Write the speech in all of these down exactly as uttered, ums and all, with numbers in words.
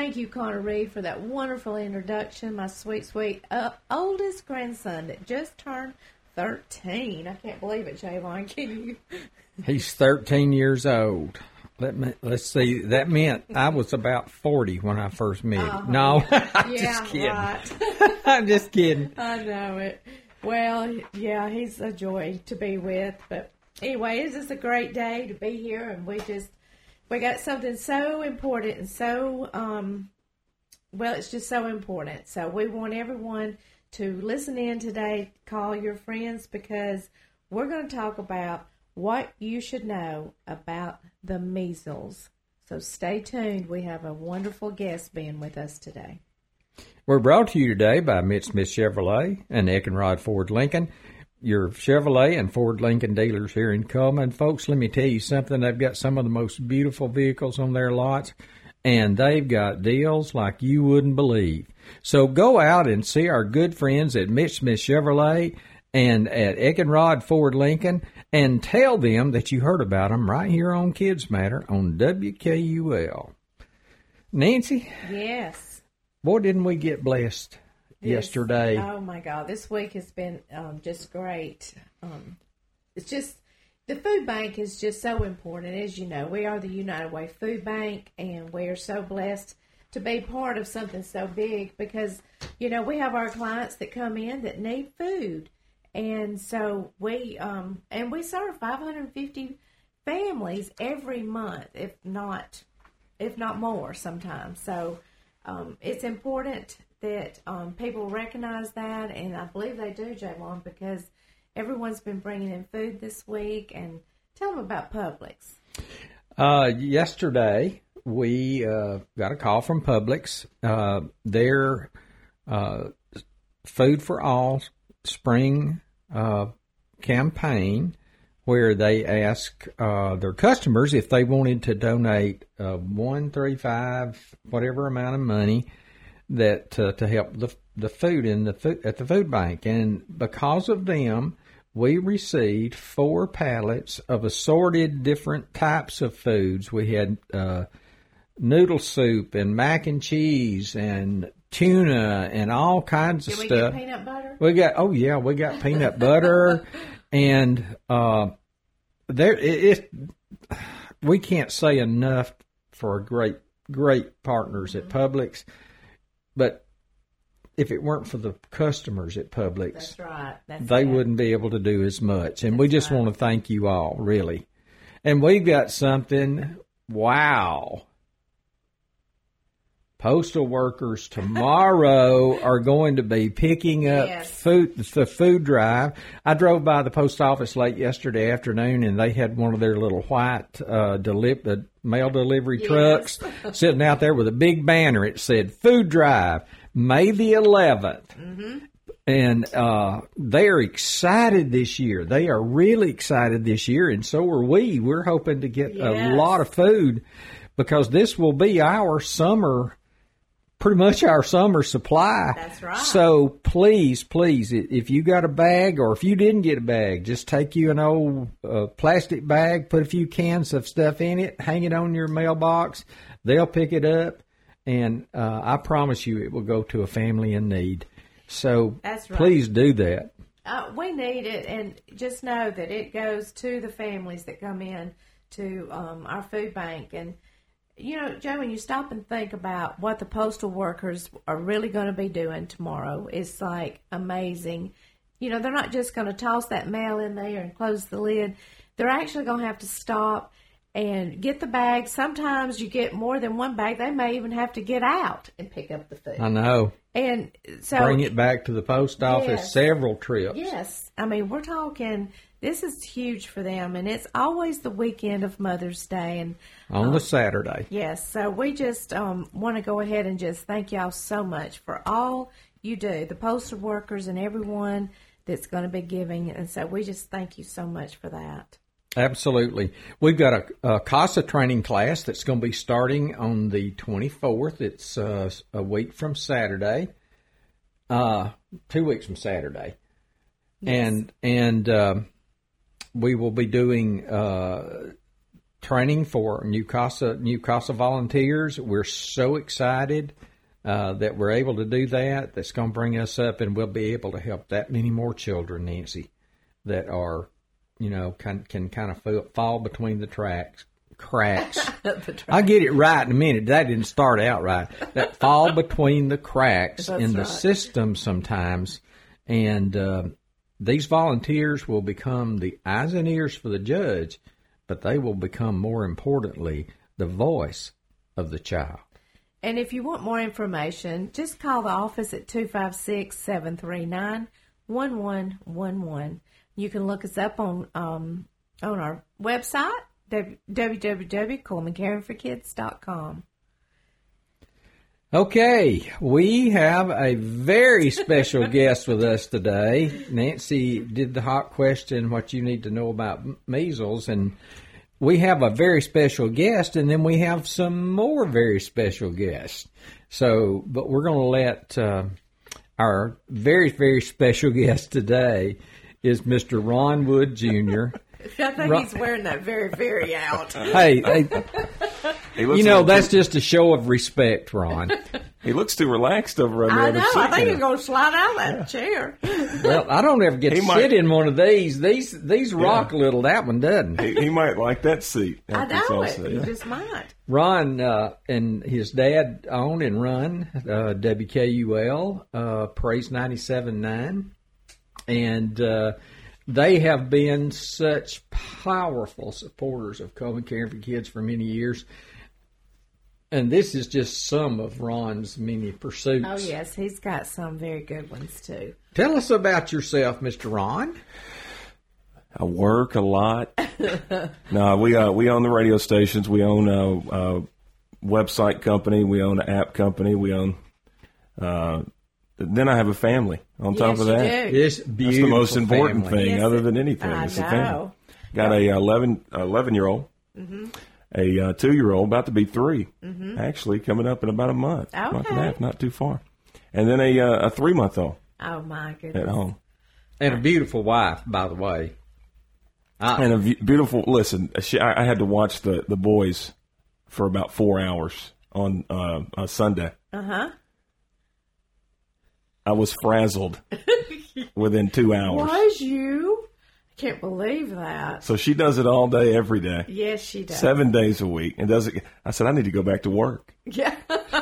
thank you, Connor Reed, for that wonderful introduction. My sweet, sweet uh, oldest grandson that just turned thirteen. I can't believe it, Javon. Can you? He's thirteen years old. Let me let's see. That meant I was about forty when I first met him. Uh-huh. No, I'm yeah, just kidding. Right. I'm just kidding. I know it. Well, yeah, he's a joy to be with. But anyway, it's just a great day to be here, and we just we got something so important and so um, well, it's just so important. So we want everyone to listen in today. Call your friends because we're going to talk about what you should know about the measles. So stay tuned. We have a wonderful guest being with us today. We're brought to you today by Mitch Smith Chevrolet and Eckenrod Ford Lincoln, your Chevrolet and Ford Lincoln dealers here in Cullman. Folks, let me tell you something. They've got some of the most beautiful vehicles on their lots, and they've got deals like you wouldn't believe. So go out and see our good friends at Mitch Smith Chevrolet and at Eckenrod Ford Lincoln, and tell them that you heard about them right here on Kids Matter on W K U L. Nancy? Yes. Boy, didn't we get blessed this, yesterday. Oh, my God. This week has been um, just great. Um, it's just, the food bank is just so important. As you know, we are the United Way Food Bank, and we are so blessed to be part of something so big because, you know, we have our clients that come in that need food. And so we, um, and we serve five hundred fifty families every month, if not, if not more sometimes. So um, it's important that um, people recognize that, and I believe they do, Javon, because everyone's been bringing in food this week. And tell them about Publix. Uh, yesterday, we uh, got a call from Publix. Uh, their uh, Food for All spring uh, campaign, where they ask uh, their customers if they wanted to donate uh, one, three, five, whatever amount of money that uh, to help the the food in the food, at the food bank. And because of them, we received four pallets of assorted different types of foods. We had uh, noodle soup and mac and cheese and tuna and all kinds of Did we stuff. Get peanut butter? We got oh yeah, we got peanut butter, and uh, there it, it. We can't say enough for great great partners at Publix, but if it weren't for the customers at Publix, That's right. That's they it. wouldn't be able to do as much. And That's we just right. want to thank you all, really. And we've got something. Wow. Postal workers tomorrow are going to be picking up Yes. food, the food drive. I drove by the post office late yesterday afternoon, and they had one of their little white uh, deli- uh, mail delivery Yes. trucks sitting out there with a big banner. It said, "Food Drive, May the eleventh." Mm-hmm. And uh, they are excited this year. They are really excited this year, and so are we. We're hoping to get Yes. a lot of food because this will be our summer, pretty much our summer supply. That's right. So please, please, i- if you got a bag or if you didn't get a bag, just take you an old uh, plastic bag, put a few cans of stuff in it, hang it on your mailbox. They'll pick it up, and uh, I promise you it will go to a family in need. So That's right. please do that. Uh, we need it, and just know that it goes to the families that come in to um, our food bank. And, you know, Joe, when you stop and think about what the postal workers are really going to be doing tomorrow, it's like amazing. You know, they're not just going to toss that mail in there and close the lid. They're actually going to have to stop and get the bag. Sometimes you get more than one bag. They may even have to get out and pick up the food. I know. And so Bring it back to the post office Yes. several trips. Yes. I mean, we're talking, this is huge for them, and it's always the weekend of Mother's Day. And On um, the Saturday. yes, so we just um, want to go ahead and just thank y'all so much for all you do, the postal workers and everyone that's going to be giving. And so we just thank you so much for that. Absolutely. We've got a, a CASA training class that's going to be starting on the twenty-fourth. It's uh, a week from Saturday, uh, two weeks from Saturday. Yes. And and um, we will be doing uh, training for New Casa, New Casa volunteers. We're so excited uh, that we're able to do that. That's going to bring us up, and we'll be able to help that many more children, Nancy, that are, you know, can, can kind of fall between the tracks. Cracks. I'll get it right in a minute. That didn't start out right. That fall between the cracks That's in the right. system sometimes. And uh, these volunteers will become the eyes and ears for the judge, but they will become, more importantly, the voice of the child. And if you want more information, just call the office at two five six, seven three nine, one one one one. You can look us up on um, on our website, w w w dot coleman caring for kids dot com. Okay, we have a very special guest with us today. Nancy did the hot question, what you need to know about measles, and we have a very special guest, and then we have some more very special guests. So, but we're going to let uh, our very, very special guest today is Mister Ron Wood, Junior I think Ron- he's wearing that very, very out. Hey, hey He looks you know, a little that's too, just a show of respect, Ron. He looks too relaxed over on the I other know. seat. I think you he's going to slide out of that chair. Well, I don't ever get He to might- sit in one of these. These these rock a little. That one doesn't. he, he might like that seat. I after it's know all it. said. You just might. Ron uh, and his dad own and run uh, W K U L, uh, Praise ninety-seven point nine. And uh, they have been such powerful supporters of Coleman Caring for Kids for many years. And this is just some of Ron's many pursuits. Oh, yes. He's got some very good ones, too. Tell us about yourself, Mister Ron. I work a lot. no, we uh, we own the radio stations. We own a, a website company. We own an app company. We own. Uh, then I have a family on top Yes, of you that. do. This That's beautiful the most important family. thing, Yes, other it- than anything. I It's the know. family. Got a eleven, eleven year old, Mm-hmm. a uh, two year old, about to be three, actually coming up in about a month, month and a Okay. half, not too far, and then a uh, a three month old Oh, my goodness. at home. And a beautiful wife, by the way. I, And a v- beautiful. Listen, she, I, I had to watch the, the boys for about four hours on uh, a Sunday. Uh-huh. I was frazzled within two hours. Was you? I can't believe that. So she does it all day, every day, Yes, she does. seven days a week, and does it. I said, I need to go back to work. Yeah,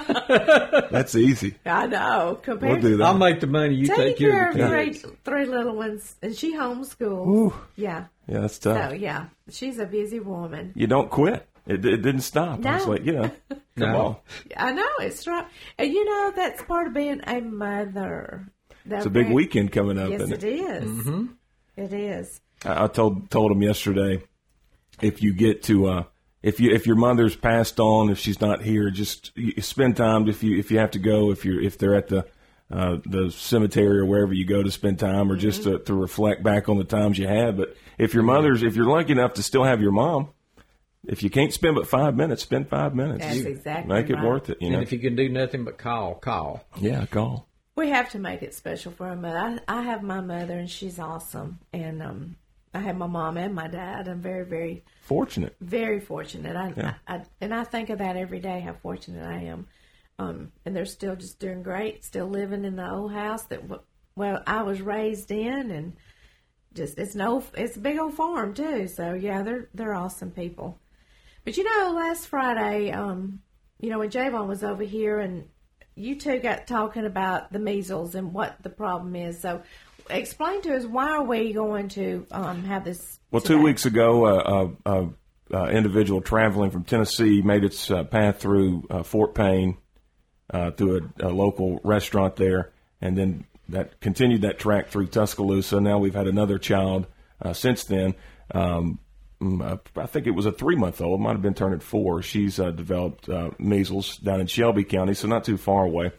That's easy. I know. We'll Compared do to that. I'll make the money. You taking take care care of of the three, kids. three little ones, and she homeschools. Ooh. Yeah. Yeah, that's tough. So, yeah, she's a busy woman. You don't quit. It, it didn't stop. I was No. like, you know, come No. on. I know, it's right. And, you know, that's part of being a mother. It's a big weekend coming up. Yes, isn't it is. Mm-hmm. It is. I I told told him yesterday, if you get to uh, if you if your mother's passed on, if she's not here, just you spend time. If you if you have to go, if you if they're at the uh, the cemetery or wherever you go to spend time, or just to, to reflect back on the times you had. But if your mother's, if you're lucky enough to still have your mom, if you can't spend but five minutes, spend five minutes. That's You exactly make it right. worth it. You And know, if you can do nothing but call, call. yeah, call. We have to make it special for her mother. I, I have my mother, and she's awesome. And um, I have my mom and my dad. I'm very, very, Fortunate. very fortunate. I, Yeah. I, I and I think of that every day, how fortunate I am. Um, and they're still just doing great, still living in the old house that w- well I was raised in, and just it's no it's a big old farm too. So yeah, they're they're awesome people. But you know, last Friday, um, you know, when Javon was over here, and you two got talking about the measles and what the problem is. So explain to us, why are we going to um, have this? Well, today? two weeks ago, uh, a, a, a individual traveling from Tennessee made its uh, path through uh, Fort Payne, uh, through a, a local restaurant there, and then that continued that track through Tuscaloosa. Now we've had another child uh, since then. Um, mm, uh, I think it was a three-month-old, might have been turning four. She's uh, developed uh, measles down in Shelby County, so not too far away.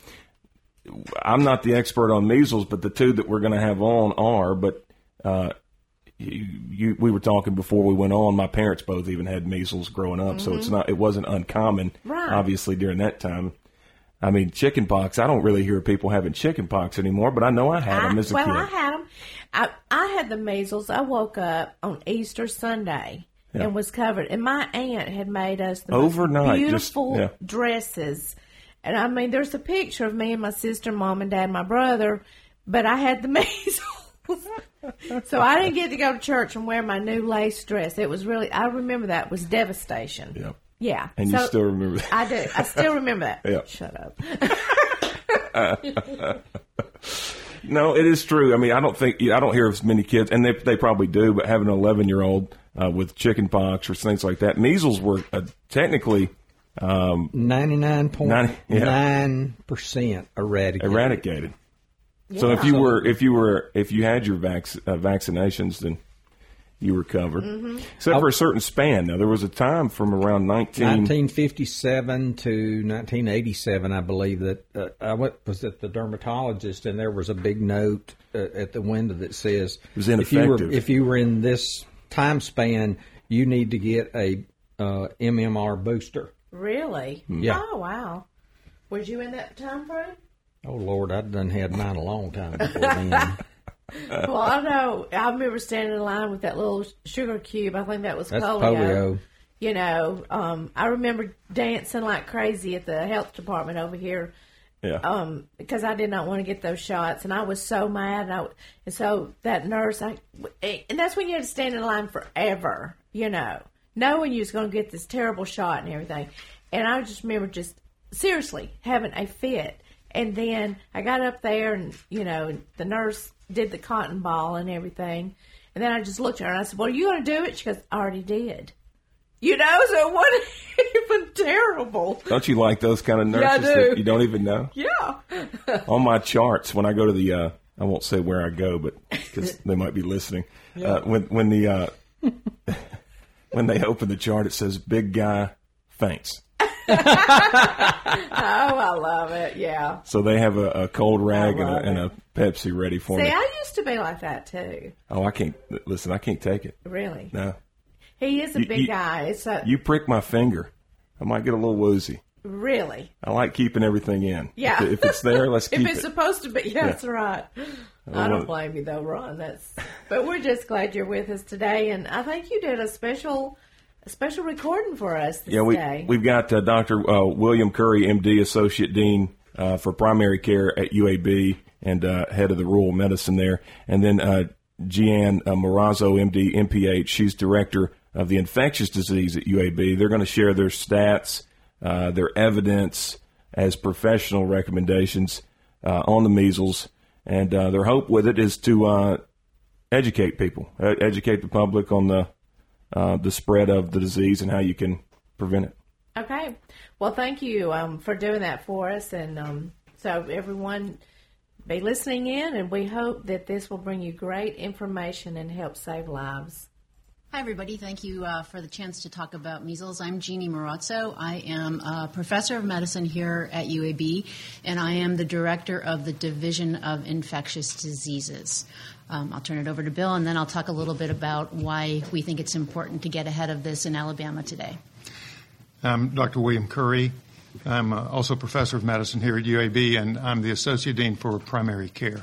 I'm not the expert on measles, but the two that we're going to have on are. But uh, you, you, we were talking before we went on. My parents both even had measles growing up, so it's not. It wasn't uncommon, Right. obviously, during that time. I mean, chicken pox. I don't really hear people having chicken pox anymore, but I know I had them I, as a well, kid. I had them. I, I had the measles. I woke up on Easter Sunday, Yeah. and was covered. And my aunt had made us the Overnight, most beautiful just, yeah. dresses. And I mean, there's a picture of me and my sister, mom and dad, and my brother, but I had the measles. So I didn't get to go to church and wear my new lace dress. It was really, I remember that was devastation. Yeah. Yeah. And so you still remember that? I do. I still remember that. Yeah. Shut up. No, it is true. I mean, I don't think, I don't hear as many kids, and they they probably do, but having an eleven-year-old uh, with chicken pox or things like that, measles were uh, technically um, ninety-nine point nine percent eradicated. eradicated. Yeah. So if you were, if you were, if you had your vac- uh, vaccinations, then you were covered, Mm-hmm. except for a certain span. Now there was a time from around nineteen nineteen fifty-seven to nineteen eighty-seven, I believe that uh, I went, was at the dermatologist, and there was a big note uh, at the window that says, it was if you were ineffective. if you were in this time span, you need to get a uh, M M R booster. Really? Yeah. Oh, wow. Was you in that time frame? Oh Lord, I'd done had mine a long time before then. Well, I know. I remember standing in line with that little sugar cube. I think that was That's polio. polio. You know, um, I remember dancing like crazy at the health department over here Yeah. um, because I did not want to get those shots, and I was so mad. And, I, and so that nurse, I, and that's when you had to stand in line forever, you know, knowing you was going to get this terrible shot and everything. And I just remember just seriously having a fit. And then I got up there, and you know, the nurse did the cotton ball and everything. And then I just looked at her and I said, "Well, are you going to do it?" She goes, "I already did." You know, so it wasn't even terrible. Don't you like those kind of nurses Yeah, I do. that you don't even know? Yeah. On my charts, when I go to the, uh, I won't say where I go, but because they might be listening. Uh, when when the uh, when they open the chart, it says "big guy faints." Oh, I love it. Yeah. So they have a, a cold rag and a, love and a Pepsi ready for See, me. I used to be like that too. Oh, I can't listen. I can't take it. Really. No, He is a You- big you- guy. It's a, you prick my finger, I might get a little woozy. really. I like keeping everything in. Yeah. If, if it's there, let's If keep it's it. supposed to be, yeah, that's right. I love don't it. blame you though, Ron. That's. But we're just glad you're with us today, and I think you did a special, a special recording for us this Yeah, we, day. we've got uh, Doctor Uh, William Curry, M D, Associate Dean uh, for Primary Care at U A B and uh, head of the rural medicine there. And then uh, Jeanne uh, Morazzo, M D, M P H. She's Director of the Infectious Disease at U A B. They're going to share their stats, uh, their evidence as professional recommendations uh, on the measles. And uh, their hope with it is to uh, educate people, uh, educate the public on the uh, the spread of the disease and how you can prevent it. Okay. Well, thank you um, for doing that for us. And um, so everyone be listening in, and we hope that this will bring you great information and help save lives. Hi, everybody. Thank you uh, for the chance to talk about measles. I'm Jeannie Morazzo. I am a professor of medicine here at U A B, and I am the director of the Division of Infectious Diseases. Um, I'll turn it over to Bill, and then I'll talk a little bit about why we think it's important to get ahead of this in Alabama today. I'm Doctor William Curry. I'm uh, also professor of medicine here at U A B, and I'm the associate dean for primary care.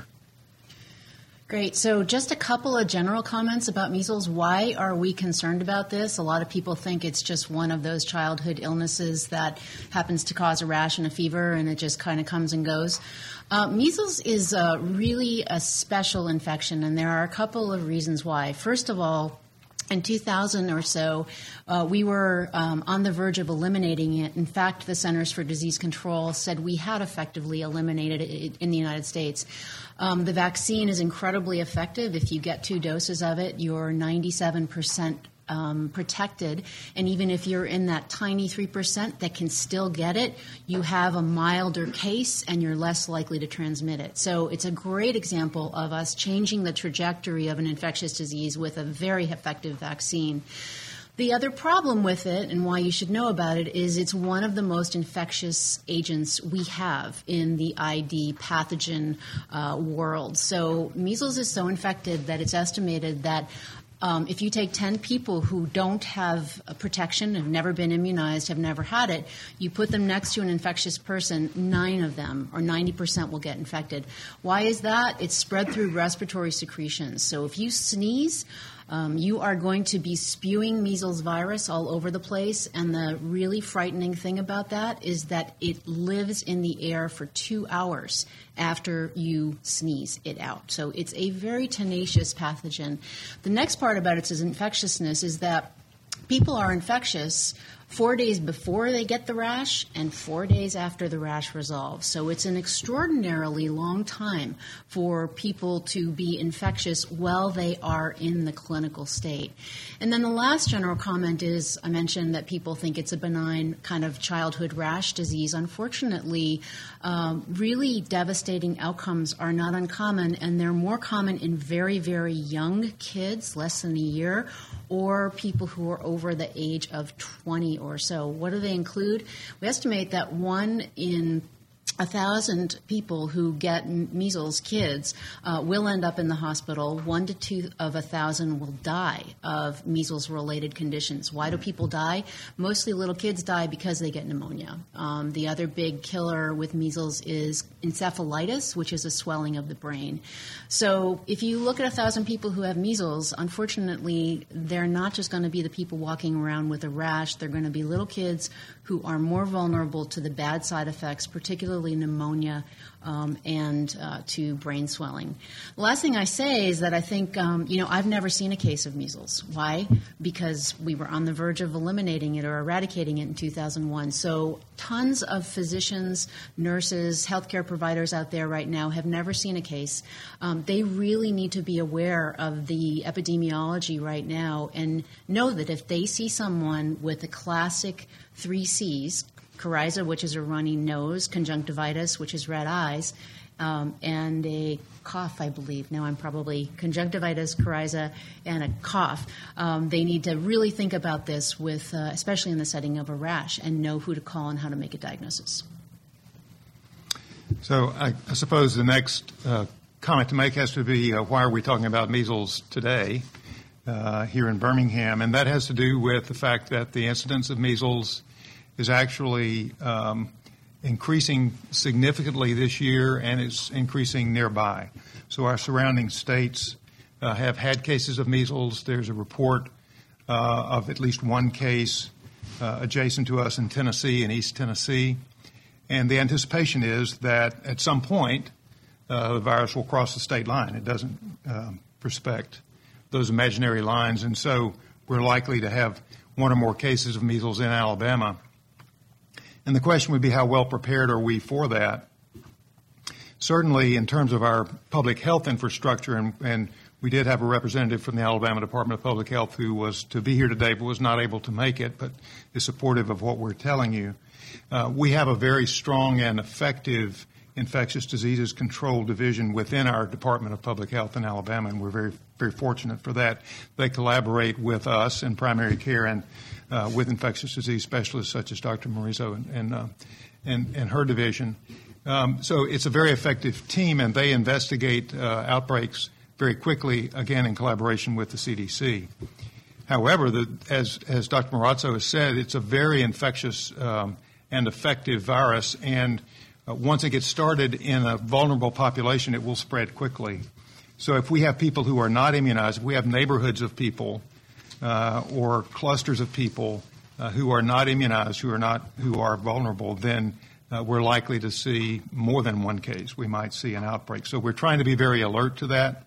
Great. So just a couple of general comments about measles. Why are we concerned about this? A lot of people think it's just one of those childhood illnesses that happens to cause a rash and a fever, and it just kind of comes and goes. Uh, measles is uh, really a special infection, and there are a couple of reasons why. First of all, in two thousand or so, uh, we were um, on the verge of eliminating it. In fact, the Centers for Disease Control said we had effectively eliminated it in the United States. Um, the vaccine is incredibly effective. If you get two doses of it, you're ninety-seven percent um, protected. And even if you're in that tiny three percent that can still get it, you have a milder case and you're less likely to transmit it. So it's a great example of us changing the trajectory of an infectious disease with a very effective vaccine. The other problem with it, and why you should know about it, is it's one of the most infectious agents we have in the I D pathogen uh, world. So measles is so infected that it's estimated that Um, if you take ten people who don't have a protection, have never been immunized, have never had it, you put them next to an infectious person, nine of them, or ninety percent, will get infected. Why is that? It's spread through respiratory secretions. So if you sneeze, Um, you are going to be spewing measles virus all over the place, and the really frightening thing about that is that it lives in the air for two hours after you sneeze it out. So it's a very tenacious pathogen. The next part about its infectiousness is that people are infectious four days before they get the rash and four days after the rash resolves. So it's an extraordinarily long time for people to be infectious while they are in the clinical state. And then the last general comment is, I mentioned that people think it's a benign kind of childhood rash disease. Unfortunately, um, really devastating outcomes are not uncommon, and they're more common in very, very young kids, less than a year, or people who are over the age of twenty or so. What do they include? We estimate that one in a thousand people who get measles, kids, uh, will end up in the hospital. One to two of a thousand will die of measles-related conditions. Why do people die? Mostly little kids die because they get pneumonia. Um, the other big killer with measles is encephalitis, which is a swelling of the brain. So if you look at a thousand people who have measles, unfortunately, they're not just going to be the people walking around with a rash. They're going to be little kids who are more vulnerable to the bad side effects, particularly pneumonia um, and uh, to brain swelling. The last thing I say is that I think, um, you know, I've never seen a case of measles. Why? Because we were on the verge of eliminating it or eradicating it in two thousand one. So tons of physicians, nurses, healthcare providers out there right now have never seen a case. Um, they really need to be aware of the epidemiology right now and know that if they see someone with a classic three C's, coryza, which is a runny nose, conjunctivitis, which is red eyes, um, and a cough, I believe. Now I'm probably conjunctivitis, coryza, and a cough. Um, they need to really think about this, with, uh, especially in the setting of a rash, and know who to call and how to make a diagnosis. So I, I suppose the next uh, comment to make has to be, uh, why are we talking about measles today uh, here in Birmingham? And that has to do with the fact that the incidence of measles is actually um, increasing significantly this year, and it's increasing nearby. So our surrounding states uh, have had cases of measles. There's a report uh, of at least one case uh, adjacent to us in Tennessee, in East Tennessee. And the anticipation is that at some point uh, the virus will cross the state line. It doesn't uh, respect those imaginary lines, and so we're likely to have one or more cases of measles in Alabama. And the question would be, how well prepared are we for that? Certainly, in terms of our public health infrastructure, and, and we did have a representative from the Alabama Department of Public Health who was to be here today but was not able to make it, but is supportive of what we're telling you. Uh, we have a very strong and effective infectious diseases control division within our Department of Public Health in Alabama, and we're very, very fortunate for that. They collaborate with us in primary care and uh, with infectious disease specialists such as Doctor Marizo and, and, uh, and, and her division. Um, so it's a very effective team, and they investigate uh, outbreaks very quickly, again, in collaboration with the C D C. However, the, as, as Doctor Marazzo has said, it's a very infectious um, and effective virus, and uh, once it gets started in a vulnerable population, it will spread quickly. So if we have people who are not immunized, if we have neighborhoods of people uh, or clusters of people uh, who are not immunized, who are not who are vulnerable, then uh, we're likely to see more than one case. We might see an outbreak. So we're trying to be very alert to that.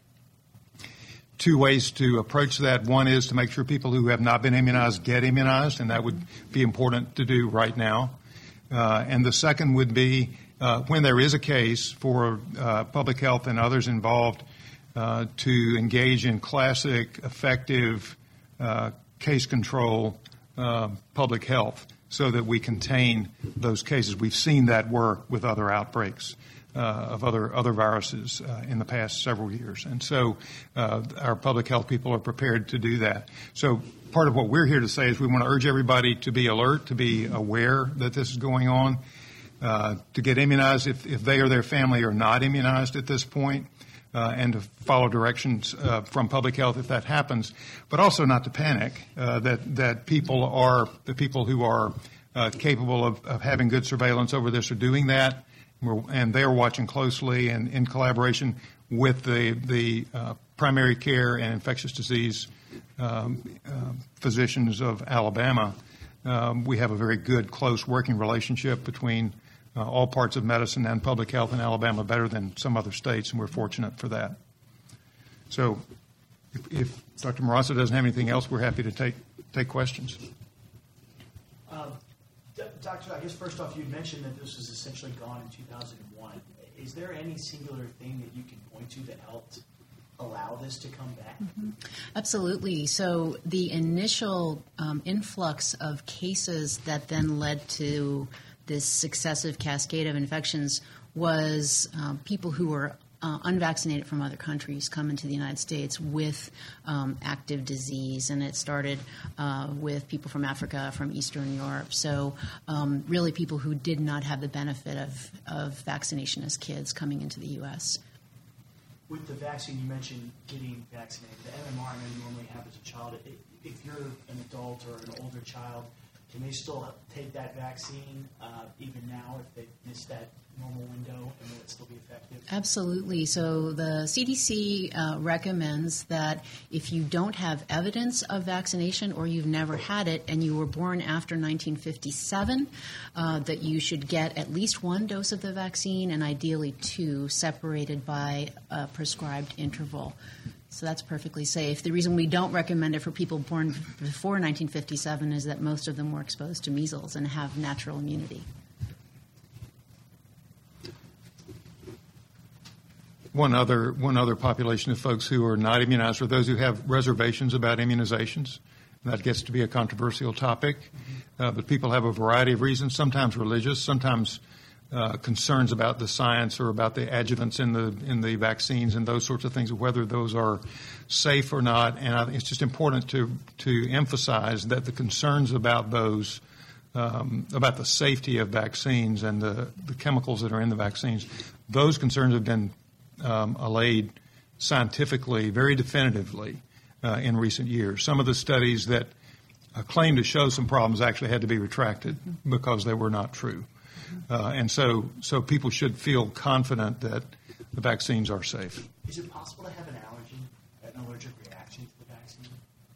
Two ways to approach that. One is to make sure people who have not been immunized get immunized, and that would be important to do right now. Uh, and the second would be uh, when there is a case for uh, public health and others involved uh, to engage in classic, effective uh, case control uh, public health so that we contain those cases. We've seen that work with other outbreaks uh, of other other viruses uh, in the past several years. And so uh, our public health people are prepared to do that. So part of what we're here to say is we want to urge everybody to be alert, to be aware that this is going on, uh, to get immunized if, if they or their family are not immunized at this point, uh, and to follow directions uh, from public health if that happens, but also not to panic, uh, that, that people are, the people who are uh, capable of, of having good surveillance over this are doing that, and they're watching closely and in collaboration with the, the uh, primary care and infectious disease um, uh, physicians of Alabama, um, we have a very good, close working relationship between uh, all parts of medicine and public health in Alabama, better than some other states, and we're fortunate for that. So if, if Doctor Marazzo doesn't have anything else, we're happy to take take questions. Um, D- Doctor, I guess first off, you mentioned that this was essentially gone in two thousand one. Is there any singular thing that you can point to that helped allow this to come back? Mm-hmm. Absolutely. So the initial um, influx of cases that then led to this successive cascade of infections was um, people who were Uh, unvaccinated from other countries come into the United States with um, active disease, and it started uh, with people from Africa, from Eastern Europe. So um, really people who did not have the benefit of, of vaccination as kids coming into the U S. With the vaccine, you mentioned getting vaccinated. The M M R I know you normally have as a child. If you're an adult or an older child, can they still take that vaccine uh, even now if they missed that normal window, and will it still be effective? Absolutely. So the C D C uh, recommends that if you don't have evidence of vaccination or you've never had it and you were born after nineteen fifty-seven, uh, that you should get at least one dose of the vaccine and ideally two, separated by a prescribed interval. So that's perfectly safe. The reason we don't recommend it for people born before nineteen fifty-seven is that most of them were exposed to measles and have natural immunity. One other one other population of folks who are not immunized are those who have reservations about immunizations. That gets to be a controversial topic, uh, but people have a variety of reasons, sometimes religious, sometimes uh, concerns about the science or about the adjuvants in the in the vaccines and those sorts of things, whether those are safe or not. And I think it's just important to to emphasize that the concerns about those, um, about the safety of vaccines and the, the chemicals that are in the vaccines, those concerns have been Um, allayed scientifically very definitively uh, in recent years. Some of the studies that uh, claim to show some problems actually had to be retracted because they were not true. Uh, and so, so people should feel confident that the vaccines are safe. Is it possible to have an allergy, an allergic reaction to the vaccine?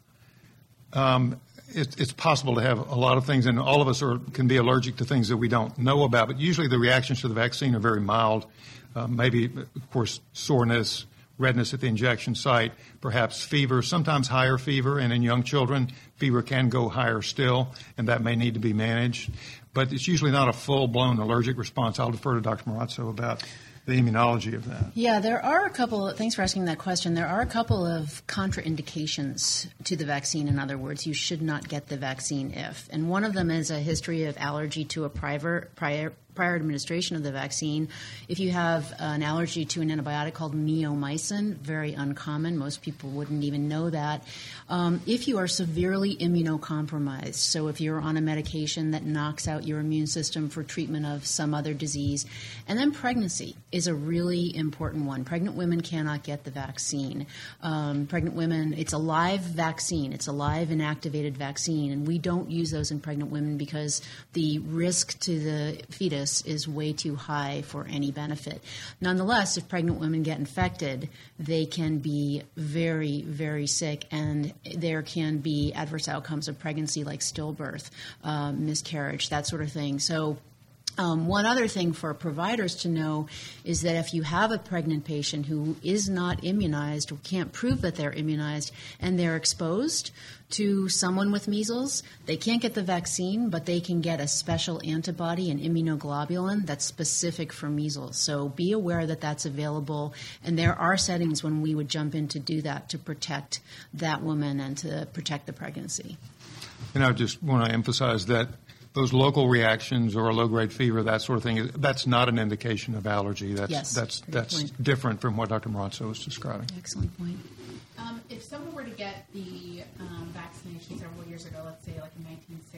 Um, it, it's possible to have a lot of things, and all of us are, can be allergic to things that we don't know about, but usually the reactions to the vaccine are very mild. Uh, maybe, of course, soreness, redness at the injection site, perhaps fever, sometimes higher fever, and in young children, fever can go higher still, and that may need to be managed. But it's usually not a full-blown allergic response. I'll defer to Doctor Marazzo about the immunology of that. Yeah, there are a couple, thanks for asking that question, there are a couple of contraindications to the vaccine. In other words, you should not get the vaccine if. And one of them is a history of allergy to a prior, prior prior administration of the vaccine. If you have an allergy to an antibiotic called neomycin, very uncommon. Most people wouldn't even know that. Um, if you are severely immunocompromised, so if you're on a medication that knocks out your immune system for treatment of some other disease, and then pregnancy is a really important one. Pregnant women cannot get the vaccine. Um, pregnant women, it's a live vaccine. It's a live inactivated vaccine, and we don't use those in pregnant women because the risk to the fetus is way too high for any benefit. Nonetheless, if pregnant women get infected, they can be very, very sick, and there can be adverse outcomes of pregnancy like stillbirth, uh, miscarriage, that sort of thing. So Um, one other thing for providers to know is that if you have a pregnant patient who is not immunized or can't prove that they're immunized and they're exposed to someone with measles, they can't get the vaccine, but they can get a special antibody, an immunoglobulin, that's specific for measles. So be aware that that's available, and there are settings when we would jump in to do that to protect that woman and to protect the pregnancy. And I just want to emphasize that those local reactions or a low-grade fever, that sort of thing, that's not an indication of allergy. That's yes, that's that's point. different from what Doctor Marazzo was describing. Excellent point. Um, if someone were to get the um, vaccination several years ago, let's say like in nineteen sixty, do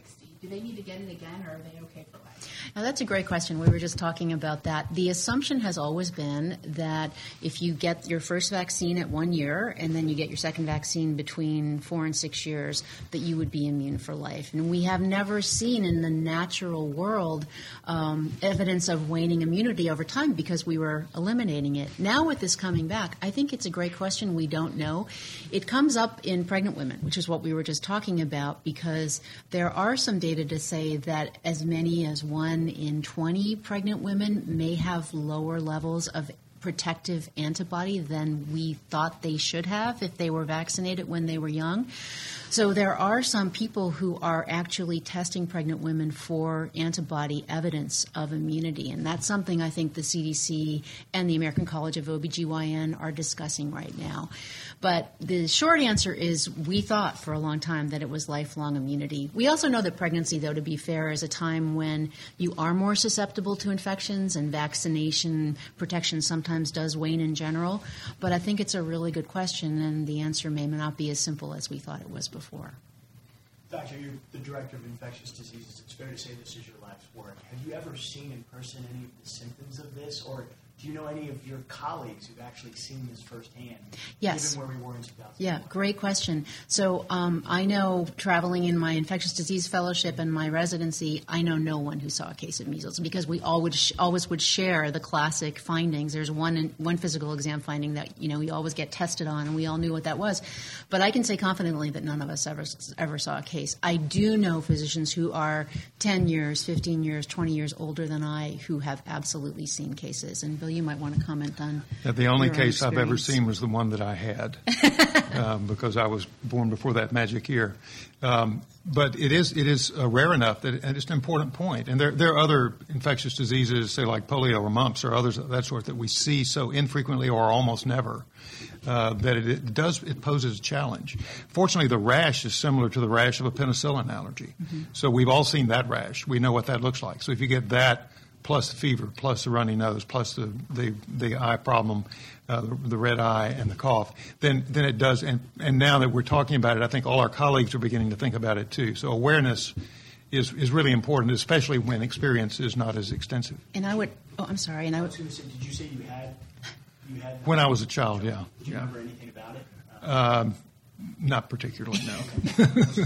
do they need to get it again, or are they okay for life? Now, that's a great question. We were just talking about that. The assumption has always been that if you get your first vaccine at one year and then you get your second vaccine between four and six years, that you would be immune for life. And we have never seen in the natural world um, evidence of waning immunity over time because we were eliminating it. Now with this coming back, I think it's a great question. We don't know. It comes up in pregnant women, which is what we were just talking about, because there are some data to say that as many as one in twenty pregnant women may have lower levels of protective antibody than we thought they should have if they were vaccinated when they were young. So there are some people who are actually testing pregnant women for antibody evidence of immunity, and that's something I think the C D C and the American College of O B G Y N are discussing right now. But the short answer is we thought for a long time that it was lifelong immunity. We also know that pregnancy, though, to be fair, is a time when you are more susceptible to infections, and vaccination protection sometimes does wane in general. But I think it's a really good question, and the answer may not be as simple as we thought it was before. Doctor, you're the director of infectious diseases. It's fair to say this is your life's work. Have you ever seen in person any of the symptoms of this, or do you know any of your colleagues who've actually seen this firsthand? Yes. Given where we were in two thousand one? Yeah, great question. So um, I know, traveling in my infectious disease fellowship and my residency, I know no one who saw a case of measles, because we always sh- always would share the classic findings. There's one one physical exam finding that, you know, we always get tested on, and we all knew what that was. But I can say confidently that none of us ever ever saw a case. I do know physicians who are ten years, fifteen years, twenty years older than I who have absolutely seen cases. And Bill, you might want to comment on yeah, the only your case own I've ever experience. seen was the one that I had, um, because I was born before that magic year. Um, but it is it is uh, rare enough that, and it's an important point. And there there are other infectious diseases, say like polio or mumps or others of that sort, that we see so infrequently or almost never, uh, that it, it does it poses a challenge. Fortunately, the rash is similar to the rash of a penicillin allergy. Mm-hmm. So we've all seen that rash. We know what that looks like. So if you get that, plus the fever, plus the runny nose, plus the, the, the eye problem, uh, the, the red eye and the cough, then then it does. And, and now that we're talking about it, I think all our colleagues are beginning to think about it too. So awareness is, is really important, especially when experience is not as extensive. And I would, oh, I'm sorry, and I I would, was going to say, did you say you had, you had? When I was a child, yeah. Did you yeah. remember anything about it? Uh, Um, not particularly, no.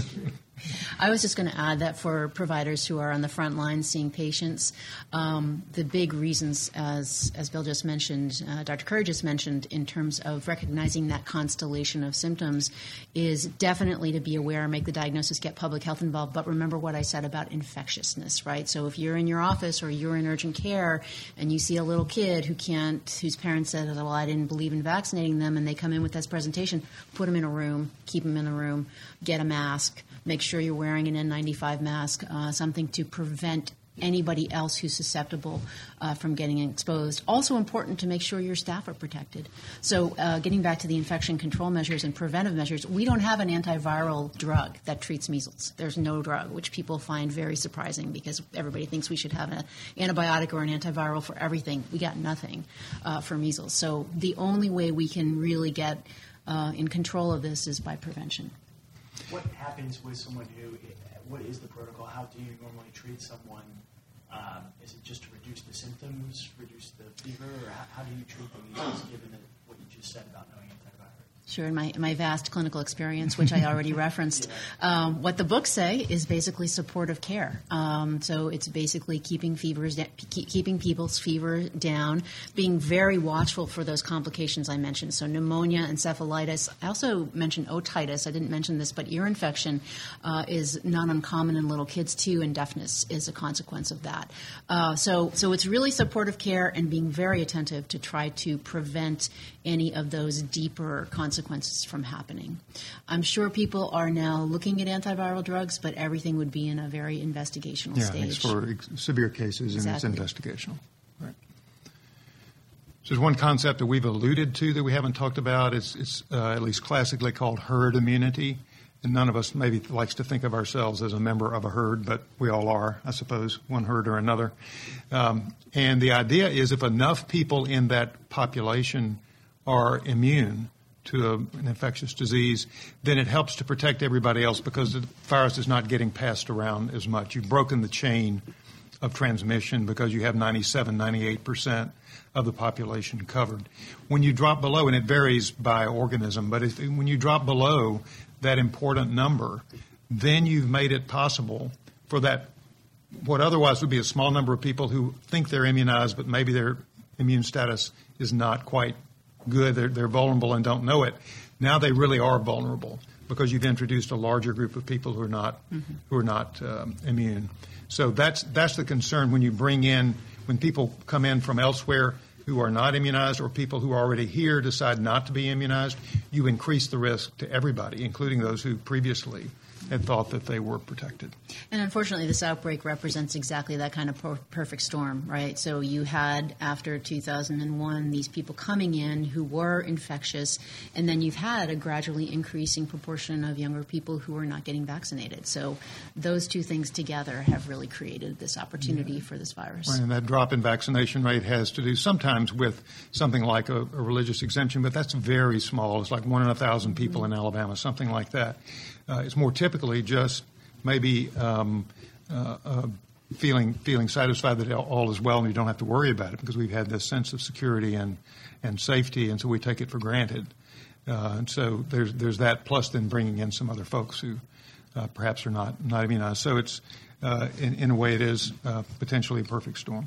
I was just going to add that for providers who are on the front line seeing patients, um, the big reasons, as as Bill just mentioned, uh, Doctor Curry just mentioned, in terms of recognizing that constellation of symptoms, is definitely to be aware, make the diagnosis, get public health involved. But remember what I said about infectiousness, right? So if you're in your office or you're in urgent care and you see a little kid who can't, whose parents said, well, I didn't believe in vaccinating them, and they come in with this presentation, put them in a room, keep them in a room, get a mask. Make sure you're wearing an N ninety-five mask, uh, something to prevent anybody else who's susceptible uh, from getting exposed. Also important to make sure your staff are protected. So uh, getting back to the infection control measures and preventive measures, we don't have an antiviral drug that treats measles. There's no drug, which people find very surprising because everybody thinks we should have an antibiotic or an antiviral for everything. We got nothing uh, for measles. So the only way we can really get uh, in control of this is by prevention. What happens with someone who, what is the protocol? How do you normally treat someone? Um, is it just to reduce the symptoms, reduce the fever, or how, how do you treat the measles, given that what you just said about knowing antivirals? Sure, in my, my vast clinical experience, which I already referenced, um, what the books say is basically supportive care. Um, so it's basically keeping fevers, keep, keeping people's fever down, being very watchful for those complications I mentioned. So pneumonia, encephalitis. I also mentioned otitis. I didn't mention this, but ear infection uh, is not uncommon in little kids too, and deafness is a consequence of that. Uh, so, so it's really supportive care and being very attentive to try to prevent any of those deeper consequences from happening. I'm sure people are now looking at antiviral drugs, but everything would be in a very investigational Yeah, stage. it's for ex- severe cases, Exactly. and it's investigational. Right. So there's one concept that we've alluded to that we haven't talked about. It's, it's uh, at least classically called herd immunity. And none of us maybe likes to think of ourselves as a member of a herd, but we all are, I suppose, one herd or another. Um, and the idea is if enough people in that population are immune, to a, an infectious disease, then it helps to protect everybody else because the virus is not getting passed around as much. You've broken the chain of transmission because you have ninety-seven, ninety-eight percent of the population covered. When you drop below, and it varies by organism, but if, when you drop below that important number, then you've made it possible for that, what otherwise would be a small number of people who think they're immunized, but maybe their immune status is not quite good, they're, they're vulnerable and don't know it. Now they really are vulnerable because you've introduced a larger group of people who are not mm-hmm. who are not um, immune. So that's that's the concern when you bring in, when people come in from elsewhere who are not immunized or people who are already here decide not to be immunized, you increase the risk to everybody, including those who previously had thought that they were protected. And unfortunately, this outbreak represents exactly that kind of per- perfect storm, right? So you had, after two thousand one, these people coming in who were infectious, and then you've had a gradually increasing proportion of younger people who are not getting vaccinated. So those two things together have really created this opportunity yeah. for this virus. Right, and that drop in vaccination rate has to do sometimes with something like a, a religious exemption, but that's very small. It's like one in a thousand people mm-hmm. in Alabama, something like that. Uh, it's more typically just maybe um, uh, uh, feeling feeling satisfied that all is well and you don't have to worry about it because we've had this sense of security and, and safety, and so we take it for granted. Uh, and so there's there's that, plus then bringing in some other folks who uh, perhaps are not, not immunized. So it's, uh, in, in a way, it is uh, potentially a perfect storm.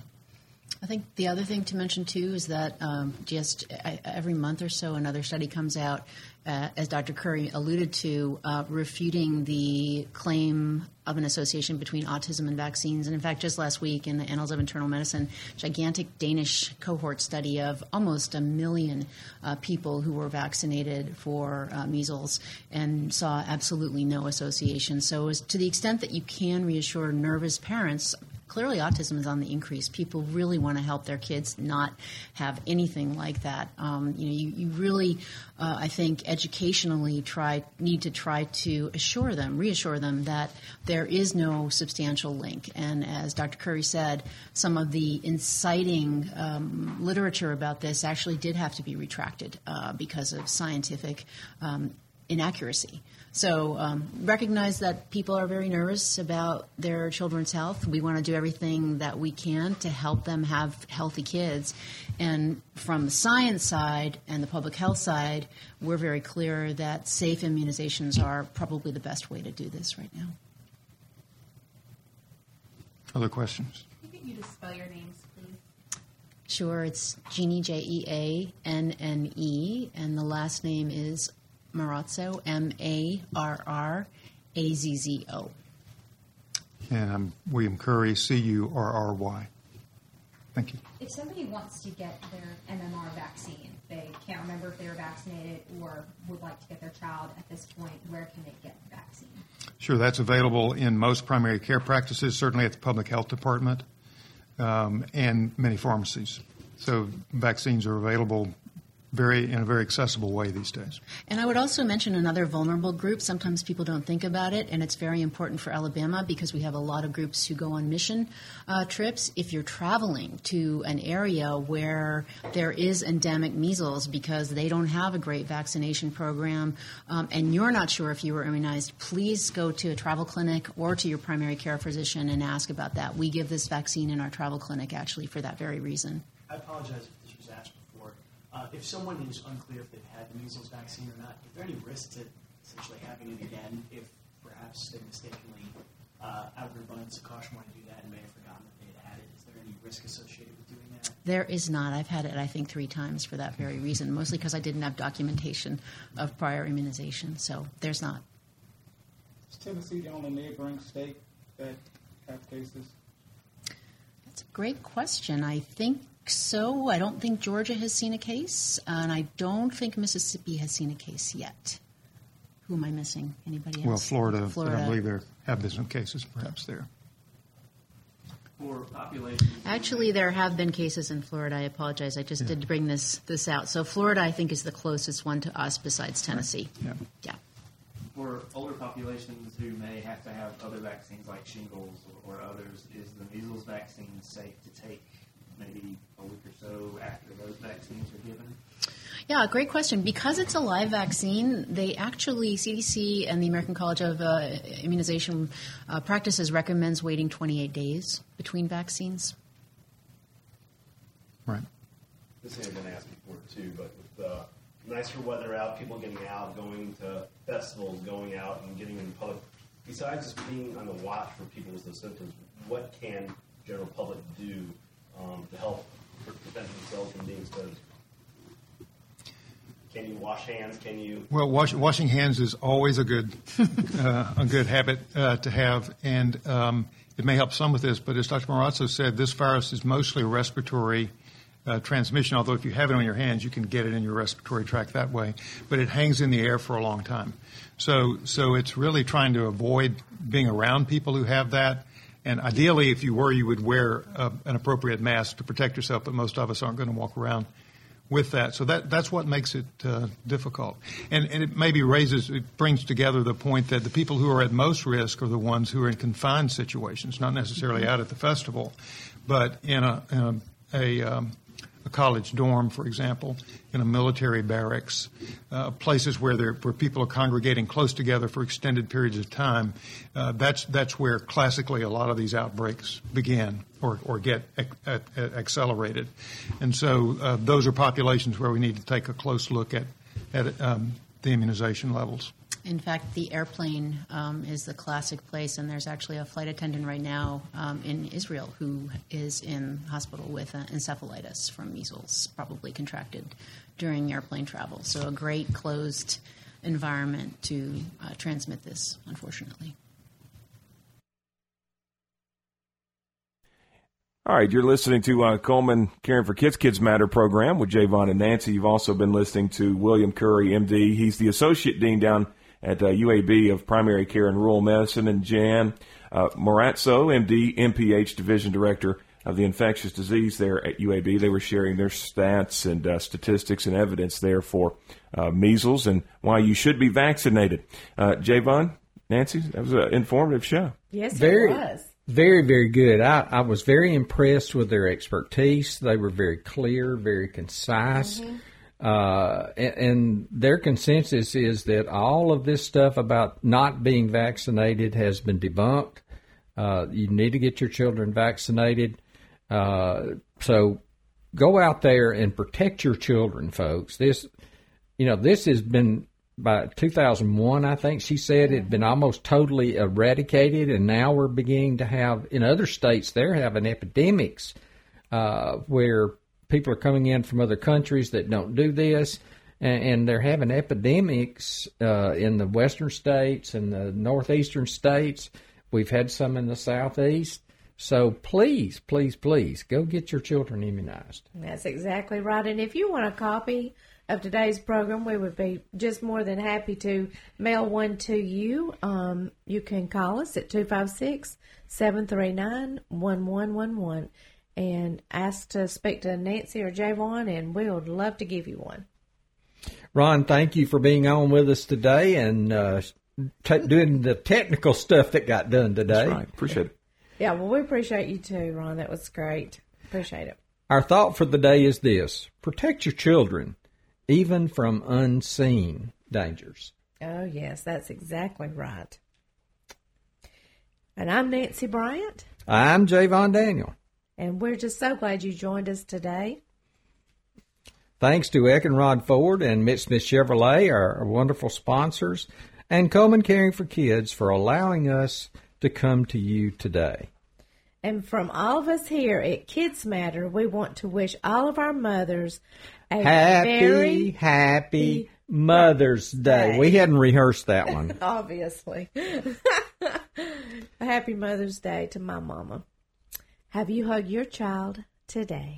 I think the other thing to mention, too, is that um, just every month or so another study comes out, uh, as Doctor Curry alluded to, uh, refuting the claim of an association between autism and vaccines. And, in fact, just last week in the Annals of Internal Medicine, gigantic Danish cohort study of almost a million uh, people who were vaccinated for uh, measles and saw absolutely no association. So as to the extent that you can reassure nervous parents, clearly autism is on the increase. People really want to help their kids not have anything like that. Um, you know, you, you really, uh, I think, educationally try need to try to assure them, reassure them that there is no substantial link. And as Doctor Curry said, some of the inciting um, literature about this actually did have to be retracted uh, because of scientific um, inaccuracy. So um, recognize that people are very nervous about their children's health. We want to do everything that we can to help them have healthy kids. And from the science side and the public health side, we're very clear that safe immunizations are probably the best way to do this right now. Other questions? Could you just spell your names, please? Sure. It's Jeannie, J E A N N E, and the last name is Marrazzo, M A R R A Z Z O. And I'm William Curry, C U R R Y. Thank you. If somebody wants to get their M M R vaccine, they can't remember if they were vaccinated or would like to get their child at this point, where can they get the vaccine? Sure, that's available in most primary care practices, certainly at the public health department, um, and many pharmacies. So vaccines are available very in a very accessible way these days. And I would also mention another vulnerable group. Sometimes people don't think about it, and it's very important for Alabama because we have a lot of groups who go on mission uh, trips. If you're traveling to an area where there is endemic measles because they don't have a great vaccination program, um, and you're not sure if you were immunized, please go to a travel clinic or to your primary care physician and ask about that. We give this vaccine in our travel clinic actually for that very reason. I apologize if this was asked before. Uh, if someone is unclear if they've had the measles vaccine or not, is there any risk to essentially having it again if perhaps they mistakenly, uh, out of their abundance of caution, want to do that and may have forgotten that they had had it? Is there any risk associated with doing that? There is not. I've had it, I think, three times for that very reason, mostly because I didn't have documentation of prior immunization. So there's not. Is Tennessee the only neighboring state that have cases? That's a great question. I think so. I don't think Georgia has seen a case, and I don't think Mississippi has seen a case yet. Who am I missing? Anybody else? Well, Florida, Florida. I believe there have been some cases perhaps there. For population. Actually, there have been cases in Florida. I apologize. I just yeah. did bring this this out. So Florida, I think, is the closest one to us besides Tennessee. Yeah. Yeah. For older populations who may have to have other vaccines like shingles or, or others, is the measles vaccine safe to take maybe a week or so after those vaccines are given? Yeah, great question. Because it's a live vaccine, they actually, C D C and the American College of uh, Immunization uh, Practices recommends waiting twenty-eight days between vaccines. Right. This had been asked before too, but with the nicer weather out, people getting out, going to festivals, going out and getting in public, besides just being on the watch for people with those symptoms, what can general public do um, to help prevent themselves from being exposed? Can you wash hands? Can you? Well, wash, washing hands is always a good uh, a good habit uh, to have, and um, it may help some with this. But as Doctor Marazzo said, this virus is mostly a respiratory uh, transmission. Although if you have it on your hands, you can get it in your respiratory tract that way. But it hangs in the air for a long time. So so it's really trying to avoid being around people who have that. And ideally, if you were, you would wear uh, an appropriate mask to protect yourself. But most of us aren't going to walk around with that. So that that's what makes it uh, difficult. And, and it maybe raises, it brings together the point that the people who are at most risk are the ones who are in confined situations, not necessarily out at the festival, but in a, in a, a, um, a college dorm, for example, in a military barracks, uh, places where there, where people are congregating close together for extended periods of time. Uh, that's that's where classically a lot of these outbreaks begin or, or get ac- accelerated. And so uh, those are populations where we need to take a close look at, at um, the immunization levels. In fact, the airplane um, is the classic place, and there's actually a flight attendant right now um, in Israel who is in hospital with uh, encephalitis from measles, probably contracted during airplane travel. So a great closed environment to uh, transmit this, unfortunately. All right, you're listening to uh, Coleman Caring for Kids, Kids Matter program with Javon and Nancy. You've also been listening to William Curry, M D. He's the Associate Dean down at uh, U A B of Primary Care and Rural Medicine, and Jan uh, Marazzo, M D, M P H Division Director of the Infectious Disease there at U A B. They were sharing their stats and uh, statistics and evidence there for uh, measles and why you should be vaccinated. Uh, Javon, Nancy, that was an informative show. Yes, it Very, was. Very, very good. I, I was very impressed with their expertise. They were very clear, very concise. Mm-hmm. Uh, and, and their consensus is that all of this stuff about not being vaccinated has been debunked. Uh, you need to get your children vaccinated. Uh, so go out there and protect your children, folks. This, you know, this has been, by two thousand one, I think she said, it had been almost totally eradicated, and now we're beginning to have, in other states, they're having epidemics uh, where people are coming in from other countries that don't do this, and, and they're having epidemics uh, in the western states and the northeastern states. We've had some in the southeast. So please, please, please, go get your children immunized. That's exactly right. And if you want a copy of today's program, we would be just more than happy to mail one to you. Um, you can call us at two five six, seven three nine, one one one one and ask to speak to Nancy or Javon, and we would love to give you one. Ron, thank you for being on with us today and uh, t- doing the technical stuff that got done today. That's right. Appreciate it. Yeah, well, we appreciate you too, Ron. That was great. Appreciate it. Our thought for the day is this: protect your children, even from unseen dangers. Oh, yes, that's exactly right. And I'm Nancy Bryant. I'm Javon Daniel. And we're just so glad you joined us today. Thanks to Eckenrod Ford and Mitch Smith Chevrolet, our, our wonderful sponsors, and Coleman Caring for Kids for allowing us to come to you today. And from all of us here at Kids Matter, we want to wish all of our mothers a happy, very happy Mother's Day. Day. We hadn't rehearsed that one. Obviously. A happy Mother's Day to my mama. Have you hugged your child today?